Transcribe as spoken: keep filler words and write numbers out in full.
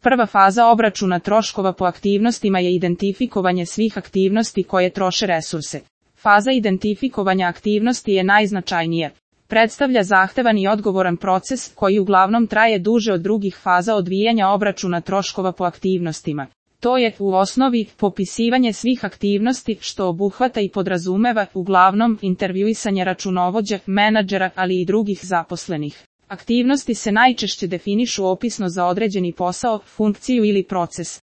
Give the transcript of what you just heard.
Prva faza obračuna troškova po aktivnostima je identifikovanje svih aktivnosti koje troše resurse. Faza identifikovanja aktivnosti je najznačajnija. Predstavlja zahtevan i odgovoran proces koji uglavnom traje duže od drugih faza odvijanja obračuna troškova po aktivnostima. To je, u osnovi, popisivanje svih aktivnosti, što obuhvata i podrazumeva, uglavnom, intervjuisanje računovođa, menadžera, ali i drugih zaposlenih. Aktivnosti se najčešće definišu opisno za određeni posao, funkciju ili proces.